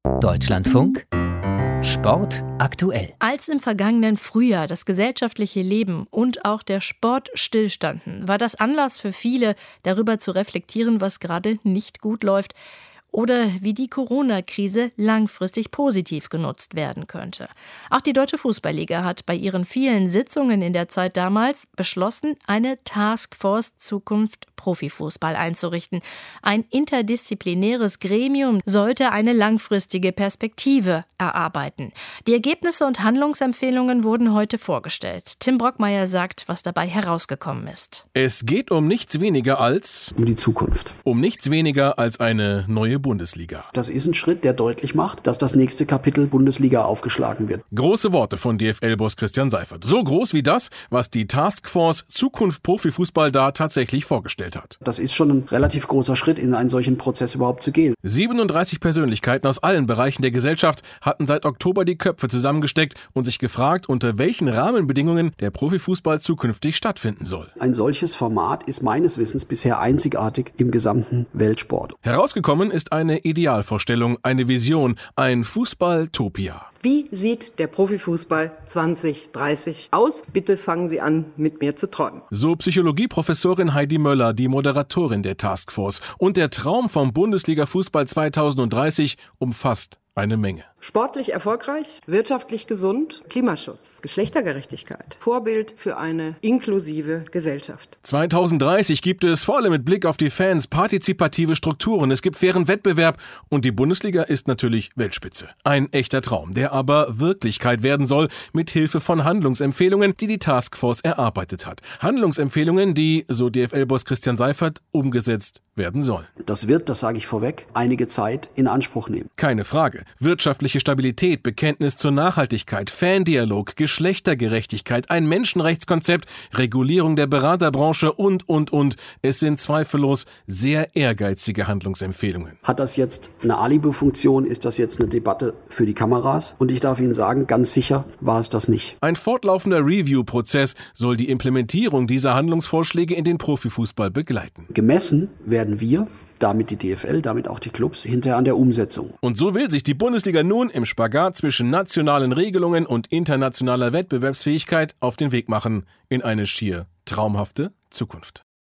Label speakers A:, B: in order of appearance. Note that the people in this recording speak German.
A: Deutschlandfunk Sport aktuell.
B: Als im vergangenen Frühjahr das gesellschaftliche Leben und auch der Sport stillstanden, war das Anlass für viele, darüber zu reflektieren, was gerade nicht gut läuft oder wie die Corona-Krise langfristig positiv genutzt werden könnte. Auch die Deutsche Fußballliga hat bei ihren vielen Sitzungen in der Zeit damals beschlossen, eine Taskforce Zukunft Profifußball einzurichten. Ein interdisziplinäres Gremium sollte eine langfristige Perspektive erarbeiten. Die Ergebnisse und Handlungsempfehlungen wurden heute vorgestellt. Tim Brockmeier sagt, was dabei herausgekommen ist.
C: Es geht um nichts weniger als
D: um die Zukunft.
C: Um nichts weniger als eine neue Bundesliga.
D: Das ist ein Schritt, der deutlich macht, dass das nächste Kapitel Bundesliga aufgeschlagen wird.
C: Große Worte von DFL-Boss Christian Seifert. So groß wie das, was die Taskforce Zukunft Profifußball da tatsächlich vorgestellt hat.
D: Das ist schon ein relativ großer Schritt, in einen solchen Prozess überhaupt zu gehen.
C: 37 Persönlichkeiten aus allen Bereichen der Gesellschaft hatten seit Oktober die Köpfe zusammengesteckt und sich gefragt, unter welchen Rahmenbedingungen der Profifußball zukünftig stattfinden soll.
D: Ein solches Format ist meines Wissens bisher einzigartig im gesamten Weltsport.
C: Herausgekommen ist eine Idealvorstellung, eine Vision, ein Fußball-Topia.
E: Wie sieht der Profifußball 2030 aus? Bitte fangen Sie an, mit mir zu träumen.
C: So Psychologieprofessorin Heidi Möller, die Moderatorin der Taskforce. Und der Traum vom Bundesliga-Fußball 2030 umfasst eine Menge.
E: Sportlich erfolgreich, wirtschaftlich gesund, Klimaschutz, Geschlechtergerechtigkeit, Vorbild für eine inklusive Gesellschaft.
C: 2030 gibt es vor allem mit Blick auf die Fans partizipative Strukturen, es gibt fairen Wettbewerb und die Bundesliga ist natürlich Weltspitze. Ein echter Traum, der aber Wirklichkeit werden soll, mit Hilfe von Handlungsempfehlungen, die die Taskforce erarbeitet hat. Handlungsempfehlungen, die, so DFL-Boss Christian Seifert, umgesetzt werden sollen.
D: Das wird, das sage ich vorweg, einige Zeit in Anspruch nehmen.
C: Keine Frage. Wirtschaftliche Stabilität, Bekenntnis zur Nachhaltigkeit, Fandialog, Geschlechtergerechtigkeit, ein Menschenrechtskonzept, Regulierung der Beraterbranche und. Es sind zweifellos sehr ehrgeizige Handlungsempfehlungen.
D: Hat das jetzt eine Alibi-Funktion? Ist das jetzt eine Debatte für die Kameras? Und ich darf Ihnen sagen, ganz sicher war es das nicht.
C: Ein fortlaufender Review-Prozess soll die Implementierung dieser Handlungsvorschläge in den Profifußball begleiten.
D: Gemessen werden wir, damit die DFL, damit auch die Clubs, hinterher an der Umsetzung.
C: Und so will sich die Bundesliga nun im Spagat zwischen nationalen Regelungen und internationaler Wettbewerbsfähigkeit auf den Weg machen in eine schier traumhafte Zukunft.